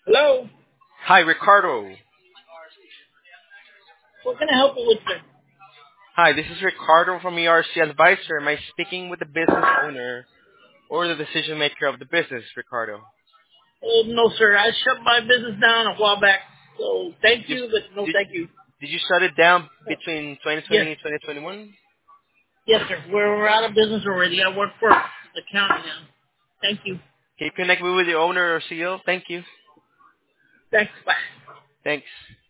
Hello. Hi, Ricardo. What can I help you with, sir? Hi, this is Ricardo from ERC Advisor. Am I speaking with the business owner or the decision maker of the business, Ricardo? Oh, no, sir. I shut my business down a while back. So thank Did you, but no you, did, thank you. did you shut it down Oh, between 2020 yes. and 2021? Yes, sir. We're out of business already. I work for the county now. Thank you. Can you connect me with the owner or CEO? Thank you. Thanks. Bye. Thanks.